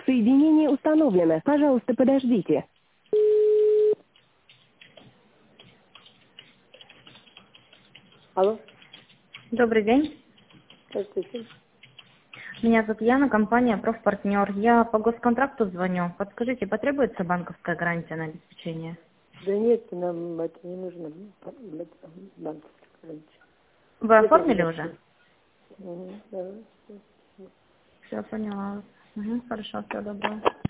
Соединение установлено. Пожалуйста, подождите. Алло, Добрый день. здравствуйте. Меня зовут Яна, компания «Профпартнер». Я по госконтракту звоню. Подскажите, потребуется банковская гарантия на обеспечение? Да нет, нам это не нужно. Банковская. Вы оформили Это уже? да. Все, поняла. Угу, хорошо, всего доброго.